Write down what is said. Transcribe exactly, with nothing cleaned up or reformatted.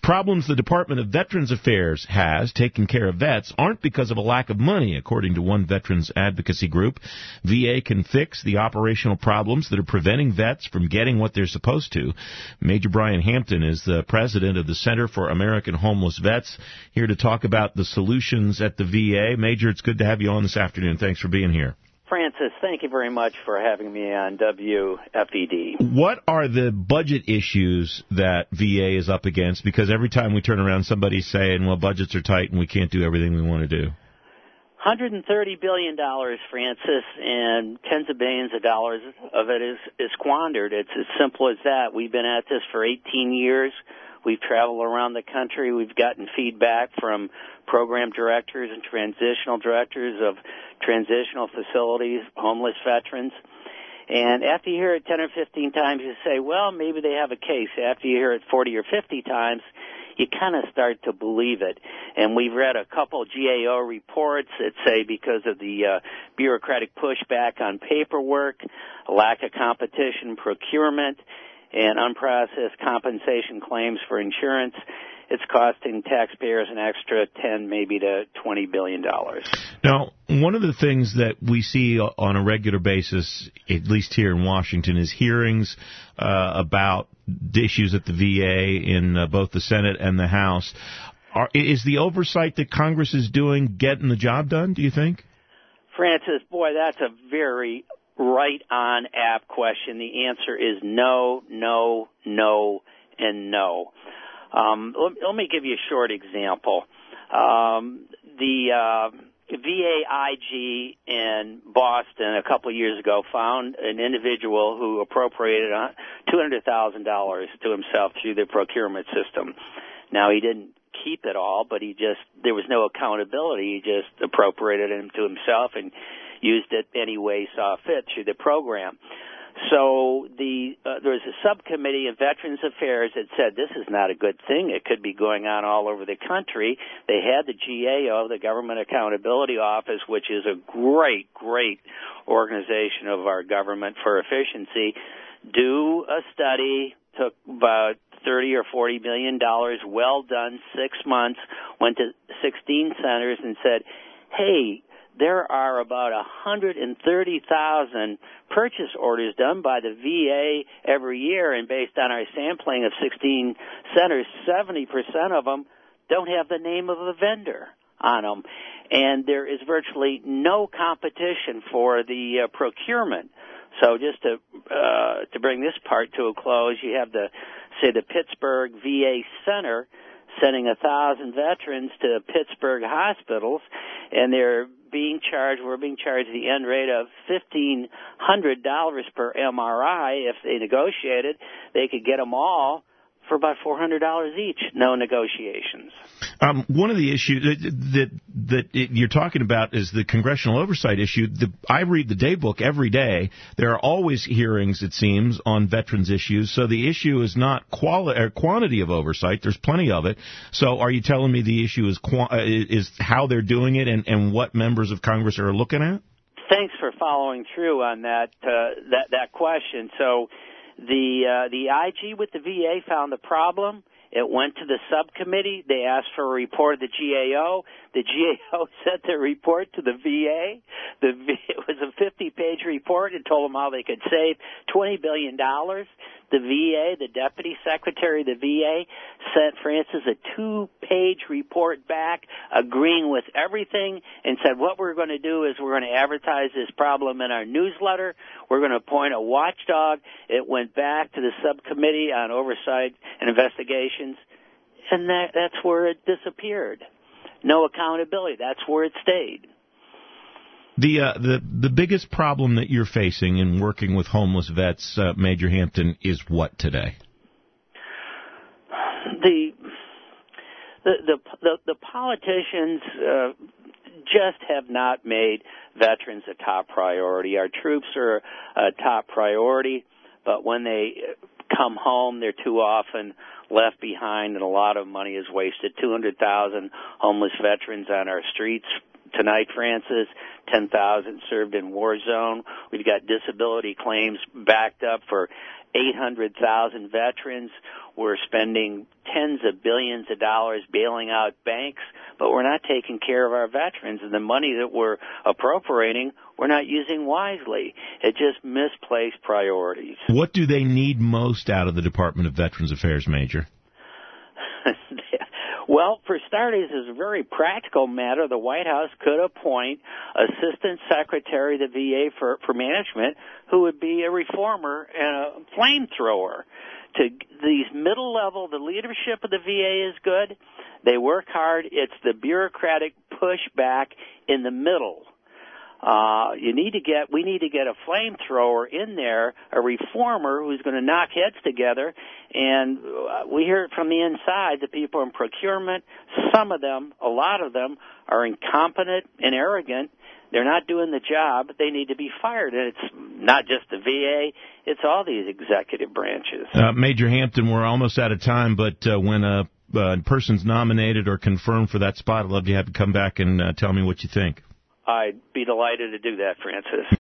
Problems the Department of Veterans Affairs has taking care of vets aren't because of a lack of money, according to one veterans advocacy group. V A can fix the operational problems that are preventing vets from getting what they're supposed to. Major Brian Hampton is the president of the Center for American Homeless Vets, here to talk about the solutions at the V A. Major, it's good to have you on this afternoon. Thanks for being here. Francis, thank you very much for having me on W F E D. What are the budget issues that V A is up against? Because every time we turn around, somebody's saying, well, budgets are tight and we can't do everything we want to do. one hundred thirty billion dollars, Francis, and tens of billions of dollars of it is, is squandered. It's as simple as that. We've been at this for eighteen years. We've traveled around the country. We've gotten feedback from program directors and transitional directors of transitional facilities, homeless veterans. And after you hear it ten or fifteen times, you say, well, maybe they have a case. After you hear it forty or fifty times, you kind of start to believe it. And we've read a couple G A O reports that say because of the uh, bureaucratic pushback on paperwork, a lack of competition, procurement, and unprocessed compensation claims for insurance, it's costing taxpayers an extra ten, maybe to twenty billion dollars. Now, one of the things that we see on a regular basis, at least here in Washington, is hearings uh, about issues at the V A in uh, both the Senate and the House. Are, is the oversight that Congress is doing getting the job done, do you think? Francis, boy, that's a very right-on apt question. The answer is no, no, no, and no. Um, let, let me give you a short example. Um, the uh, V A I G in Boston a couple of years ago found an individual who appropriated two hundred thousand dollars to himself through the procurement system. Now, he didn't keep it all, but he just, there was no accountability. He just appropriated it to himself and used it any way he saw fit through the program. So the uh, there was a subcommittee of Veterans Affairs that said this is not a good thing. It could be going on all over the country. They had the G A O, the Government Accountability Office, which is a great, great organization of our government for efficiency, do a study, took about thirty or forty million dollars, well done, six months, went to sixteen centers and said, hey, there are about one hundred thirty thousand purchase orders done by the V A every year, and based on our sampling of sixteen centers, seventy percent of them don't have the name of a vendor on them. And there is virtually no competition for the uh, procurement. So just to uh, to bring this part to a close, you have the, say, the Pittsburgh V A Center sending a thousand veterans to Pittsburgh hospitals, and they're being charged, we're being charged the end rate of fifteen hundred dollars per M R I. If they negotiated, they could get them all for about four hundred dollars each. No negotiations. Um, one of the issues that that, that it, you're talking about is the congressional oversight issue. The, I read the Daybook every day. There are always hearings, it seems, on veterans issues. So the issue is not quali- or quantity of oversight. There's plenty of it. So are you telling me the issue is qu- is how they're doing it and, and what members of Congress are looking at? Thanks for following through on that uh, that that question. So the uh, the I G with the V A found the problem. It went to the subcommittee. They asked for a report of the G A O. The G A O sent the report to the V A. The v- it was a fifty-page report. It told them how they could save twenty billion dollars. The V A, the deputy secretary of the V A, sent Francis a two-page report back agreeing with everything and said what we're going to do is we're going to advertise this problem in our newsletter. We're going to appoint a watchdog. It went back to the subcommittee on oversight and investigations, and that, that's where it disappeared. No accountability. That's where it stayed. The uh, the the biggest problem that you're facing in working with homeless vets, uh, Major Hampton, is what today? The the the the, the politicians uh, just have not made veterans a top priority. Our troops are a top priority, but when they come home, they're too often left behind, and a lot of money is wasted. two hundred thousand homeless veterans on our streets tonight, Francis, ten thousand served in war zone. We've got disability claims backed up for eight hundred thousand veterans. we're spending tens of billions of dollars bailing out banks, but we're not taking care of our veterans. And the money that we're appropriating, we're not using wisely. It just misplaced priorities. What do they need most out of the Department of Veterans Affairs, Major? Well, for starters, as a very practical matter, the White House could appoint Assistant Secretary of the V A for, for Management who would be a reformer and a flamethrower. To these middle level, the leadership of the V A is good. They work hard. It's the bureaucratic pushback in the middle. Uh, you need to get, we need to get a flamethrower in there, a reformer who's going to knock heads together. And uh, we hear it from the inside. The people in procurement, some of them, a lot of them, are incompetent and arrogant. They're not doing the job. They need to be fired. And it's not just the V A. It's all these executive branches. Uh, Major Hampton, we're almost out of time, but uh, when a uh, person's nominated or confirmed for that spot, I'd love to have you come back and uh, tell me what you think. I'd be delighted to do that, Francis.